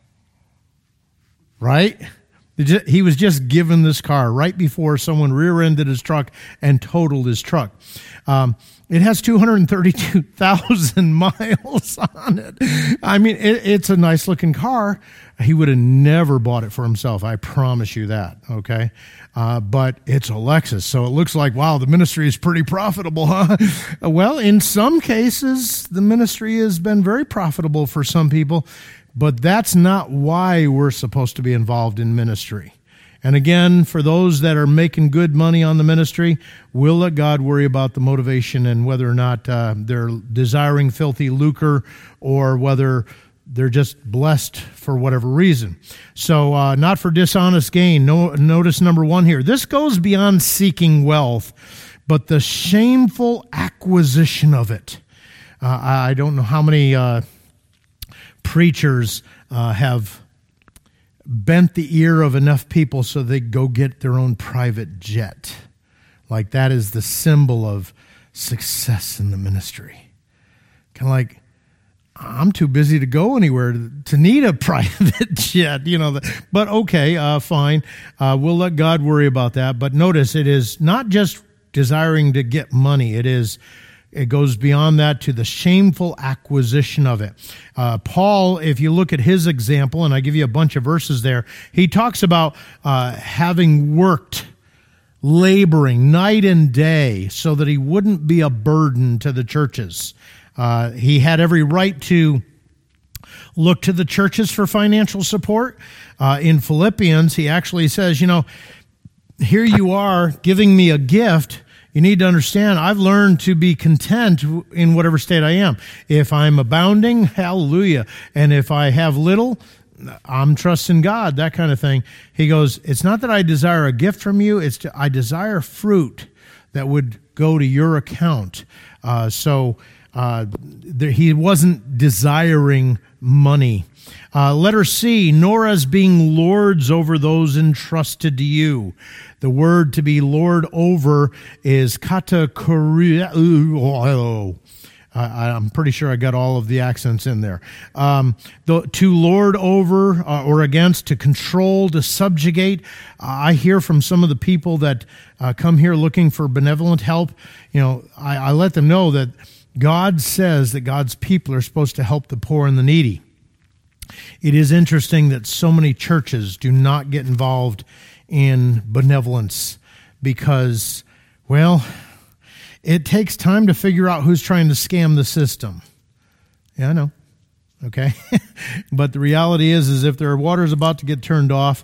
S1: right? He was just given this car right before someone rear-ended his truck and totaled his truck. Um, it has two hundred thirty-two thousand miles on it. I mean, it, it's a nice-looking car. He would have never bought it for himself. I promise you that, okay? Uh, but it's a Lexus, so it looks like, wow, the ministry is pretty profitable, huh? Well, in some cases, the ministry has been very profitable for some people, but that's not why we're supposed to be involved in ministry. And again, for those that are making good money on the ministry, we'll let God worry about the motivation and whether or not uh, they're desiring filthy lucre or whether they're just blessed for whatever reason. So uh, not for dishonest gain. No, notice number one here. This goes beyond seeking wealth, but the shameful acquisition of it. Uh, I don't know how many uh, preachers uh, have bent the ear of enough people so they go get their own private jet. Like that is the symbol of success in the ministry. Kind of like, I'm too busy to go anywhere to, to need a private jet, you know. But okay, uh, fine. Uh, we'll let God worry about that. But notice, it is not just desiring to get money. It is, it goes beyond that to the shameful acquisition of it. Uh, Paul, if you look at his example, and I give you a bunch of verses there, he talks about uh, having worked, laboring night and day so that he wouldn't be a burden to the churches. Uh, he had every right to look to the churches for financial support. Uh, in Philippians, he actually says, you know, here you are giving me a gift. You need to understand, I've learned to be content in whatever state I am. If I'm abounding, hallelujah. And if I have little, I'm trusting God, that kind of thing. He goes, it's not that I desire a gift from you, it's to, I desire fruit that would go to your account. Uh, so uh, there, he wasn't desiring money. Uh, letter C, nor as being lords over those entrusted to you. The word to be lord over is katakurio. Uh, I'm pretty sure I got all of the accents in there. Um, the, to lord over uh, or against, to control, to subjugate. Uh, I hear from some of the people that uh, come here looking for benevolent help. You know, I, I let them know that God says that God's people are supposed to help the poor and the needy. It is interesting that so many churches do not get involved in benevolence because, well, it takes time to figure out who's trying to scam the system. Yeah, I know. Okay. But the reality is, is if their water's about to get turned off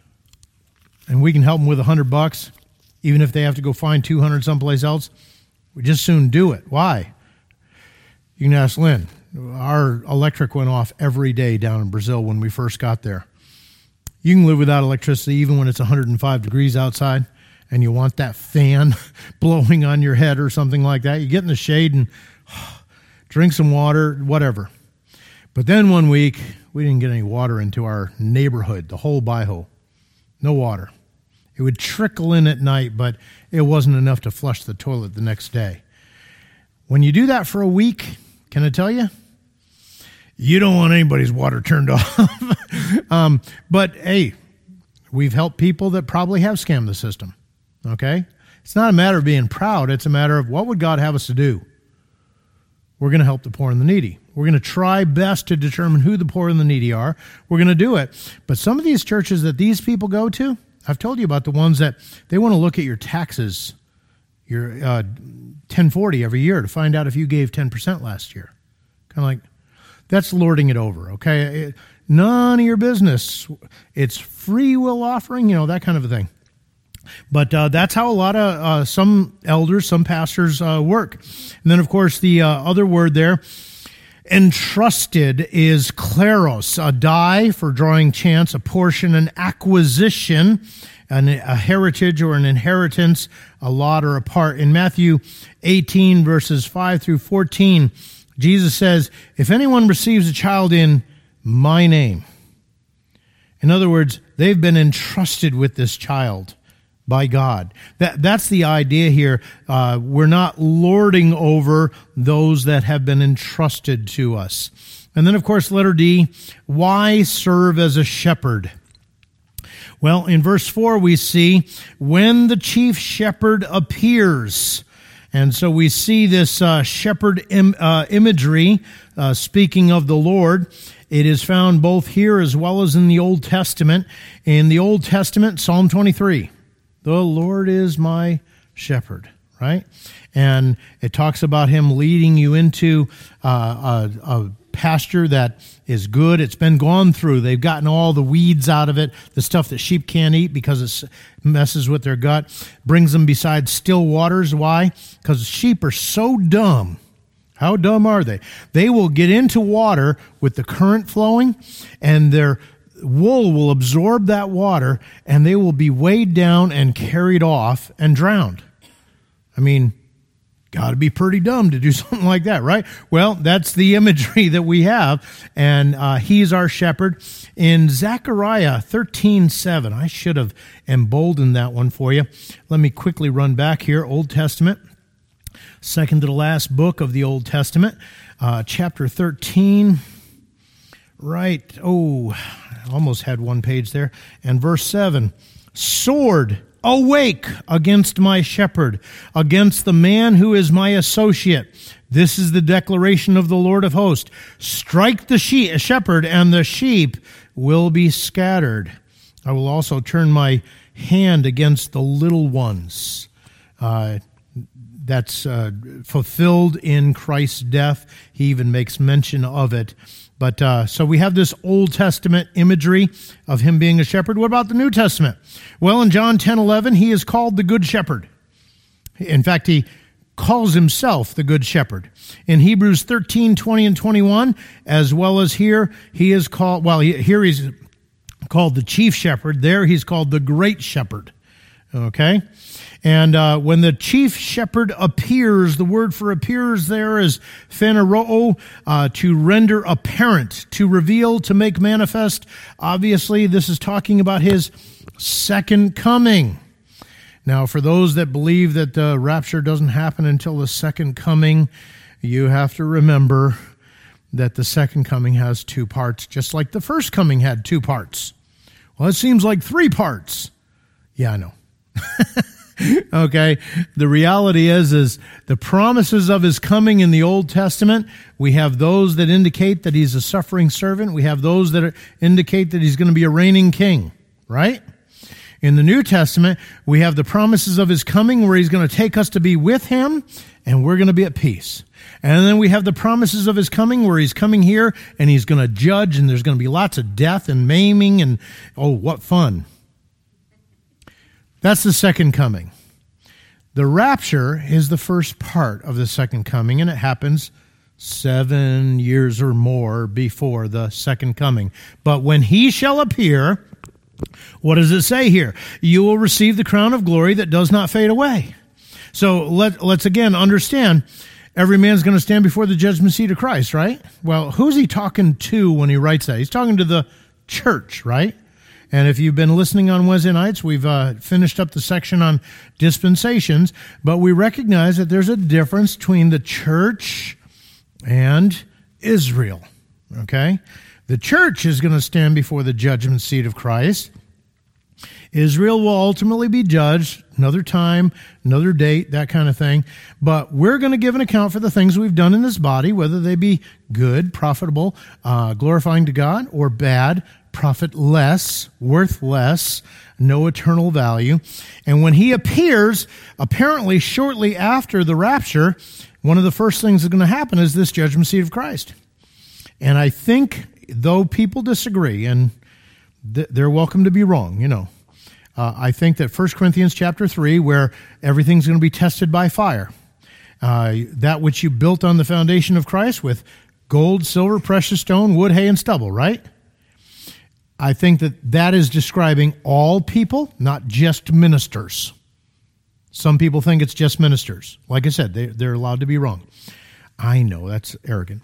S1: and we can help them with a hundred bucks, even if they have to go find two hundred someplace else, we just soon do it. Why? You can ask Lynn. Our electric went off every day down in Brazil when we first got there. You can live without electricity even when it's one hundred five degrees outside and you want that fan blowing on your head or something like that. You get in the shade and drink some water, whatever. But then one week, we didn't get any water into our neighborhood, the whole Baiho. No water. It would trickle in at night, but it wasn't enough to flush the toilet the next day. When you do that for a week, can I tell you? You don't want anybody's water turned off. um, but, hey, we've helped people that probably have scammed the system, okay? It's not a matter of being proud. It's a matter of what would God have us to do? We're going to help the poor and the needy. We're going to try best to determine who the poor and the needy are. We're going to do it. But some of these churches that these people go to, I've told you about the ones that they want to look at your taxes, your uh, ten forty every year to find out if you gave ten percent last year. Kind of like, that's lording it over, okay? It, none of your business. It's free will offering, you know, that kind of a thing. But uh, that's how a lot of uh, some elders, some pastors uh, work. And then, of course, the uh, other word there, entrusted, is kleros, a die for drawing chance, a portion, an acquisition, an, a heritage or an inheritance, a lot or a part. In Matthew eighteen, verses five through fourteen, Jesus says, if anyone receives a child in my name, in other words, they've been entrusted with this child by God. That, that's the idea here. Uh, we're not lording over those that have been entrusted to us. And then, of course, letter D, why serve as a shepherd? Well, in verse four, we see, when the chief shepherd appears. And so we see this uh, shepherd im- uh, imagery, uh, speaking of the Lord. It is found both here as well as in the Old Testament. In the Old Testament, Psalm twenty-three, the Lord is my shepherd, right? And it talks about him leading you into uh, a, a pasture that is good. It's been gone through. They've gotten all the weeds out of it, the stuff that sheep can't eat because it messes with their gut, brings them beside still waters. Why? Because sheep are so dumb. How dumb are they? They will get into water with the current flowing, and their wool will absorb that water, and they will be weighed down and carried off and drowned. I mean, got to be pretty dumb to do something like that, right? Well, that's the imagery that we have, and uh, he's our shepherd. In Zechariah thirteen seven, I should have emboldened that one for you. Let me quickly run back here. Old Testament, second to the last book of the Old Testament, uh, chapter thirteen, right, oh, I almost had one page there, and verse seven, sword, awake against my shepherd, against the man who is my associate. This is the declaration of the Lord of hosts. Strike the she- shepherd, and the sheep will be scattered. I will also turn my hand against the little ones. Uh, that's uh, fulfilled in Christ's death. He even makes mention of it But uh, so we have this Old Testament imagery of him being a shepherd. What about the New Testament? Well, in John ten eleven, he is called the Good Shepherd. In fact, he calls himself the Good Shepherd. In Hebrews thirteen twenty and twenty-one, as well as here, he is called, well, here he's called the Chief Shepherd. There he's called the Great Shepherd. Okay? And uh, when the chief shepherd appears, the word for appears there is phaneroo, uh, to render apparent, to reveal, to make manifest. Obviously, this is talking about his second coming. Now, for those that believe that the rapture doesn't happen until the second coming, you have to remember that the second coming has two parts, just like the first coming had two parts. Well, it seems like three parts. Yeah, I know. Okay, the reality is, is the promises of his coming in the Old Testament, we have those that indicate that he's a suffering servant. We have those that indicate that he's going to be a reigning king, right? In the New Testament, we have the promises of his coming where he's going to take us to be with him and we're going to be at peace. And then we have the promises of his coming where he's coming here and he's going to judge and there's going to be lots of death and maiming and, oh, what fun. That's the second coming. The rapture is the first part of the second coming, and it happens seven years or more before the second coming. But when he shall appear, what does it say here? You will receive the crown of glory that does not fade away. So let, let's again understand, every man's going to stand before the judgment seat of Christ, right? Well, who's he talking to when he writes that? He's talking to the church, right? And if you've been listening on Wednesday nights, we've uh, finished up the section on dispensations, but we recognize that there's a difference between the church and Israel, okay? The church is going to stand before the judgment seat of Christ. Israel will ultimately be judged, another time, another date, that kind of thing. But we're going to give an account for the things we've done in this body, whether they be good, profitable, uh, glorifying to God, or bad, profitless, worthless, no eternal value. And when he appears, apparently shortly after the rapture, one of the first things that's going to happen is this judgment seat of Christ. And I think, though people disagree, and th- they're welcome to be wrong, you know, uh, I think that First Corinthians chapter three, where everything's going to be tested by fire, uh, that which you built on the foundation of Christ with gold, silver, precious stone, wood, hay, and stubble, right? I think that that is describing all people, not just ministers. Some people think it's just ministers. Like I said, they, they're allowed to be wrong. I know, that's arrogant.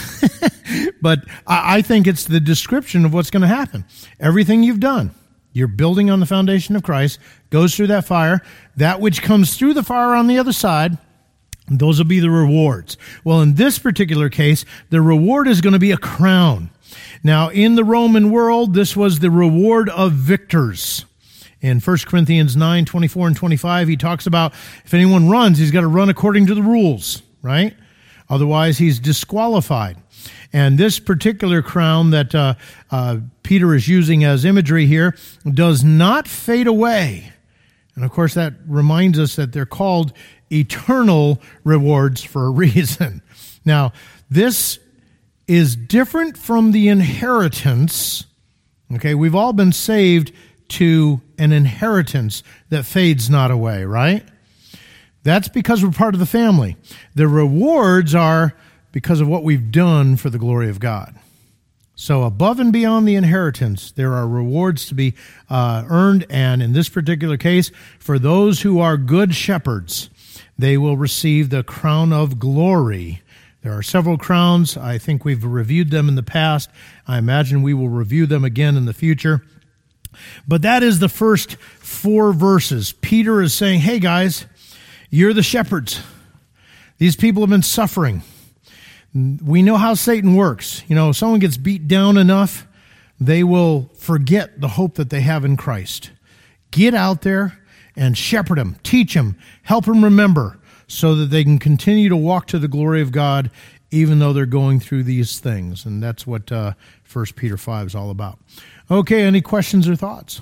S1: But I, I think it's the description of what's going to happen. Everything you've done, you're building on the foundation of Christ, goes through that fire. That which comes through the fire on the other side, those will be the rewards. Well, in this particular case, the reward is going to be a crown. Now, in the Roman world, this was the reward of victors. In First Corinthians nine, twenty-four and twenty-five, he talks about if anyone runs, he's got to run according to the rules, right? Otherwise, he's disqualified. And this particular crown that uh, uh, Peter is using as imagery here does not fade away. And of course, that reminds us that they're called eternal rewards for a reason. Now, this is different from the inheritance. Okay, we've all been saved to an inheritance that fades not away, right? That's because we're part of the family. The rewards are because of what we've done for the glory of God. So above and beyond the inheritance, there are rewards to be uh, earned, and in this particular case, for those who are good shepherds, they will receive the crown of glory. There are several crowns. I think we've reviewed them in the past. I imagine we will review them again in the future. But that is the first four verses. Peter is saying, hey guys, you're the shepherds. These people have been suffering. We know how Satan works. You know, if someone gets beat down enough, they will forget the hope that they have in Christ. Get out there and shepherd them, teach them, help them remember, so that they can continue to walk to the glory of God even though they're going through these things. And that's what uh, First Peter five is all about. Okay, any questions or thoughts?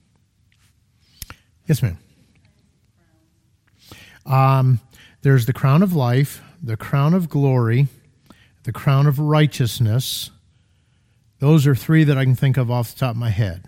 S1: Yes, ma'am. Um, there's the crown of life, the crown of glory, the crown of righteousness, Those are three that I can think of off the top of my head.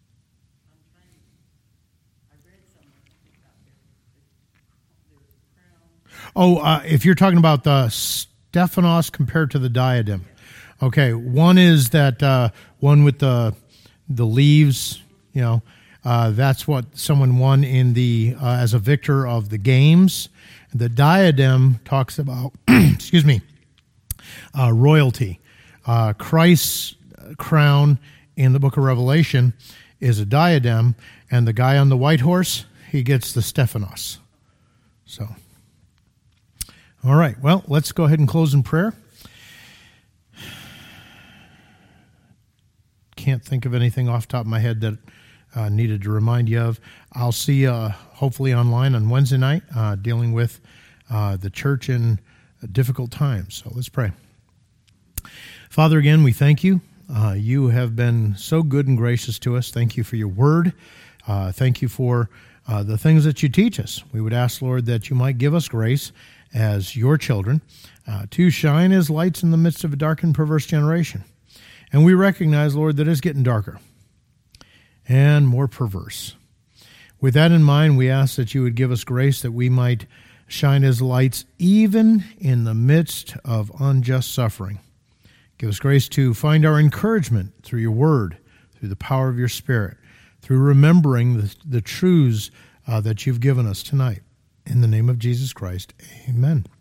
S1: Oh, uh, if you're talking about the Stephanos compared to the diadem. Okay, one is that uh, one with the the leaves, you know, uh, that's what someone won in the uh, as a victor of the games. The diadem talks about, excuse me, uh, royalty. Uh, Christ's crown in the book of Revelation is a diadem, and the guy on the white horse, he gets the Stephanos. So, all right, well, let's go ahead and close in prayer. Can't think of anything off the top of my head that uh, needed to remind you of. I'll see you uh, hopefully online on Wednesday night uh, dealing with uh, the church in difficult times. So let's pray. Father, again, we thank you. Uh, you have been so good and gracious to us. Thank you for your word. Uh, thank you for uh, the things that you teach us. We would ask, Lord, that you might give us grace as your children uh, to shine as lights in the midst of a dark and perverse generation. And we recognize, Lord, that it's getting darker and more perverse. With that in mind, we ask that you would give us grace that we might shine as lights even in the midst of unjust suffering. Give us grace to find our encouragement through your word, through the power of your Spirit, through remembering the, the truths uh, that you've given us tonight. In the name of Jesus Christ, amen.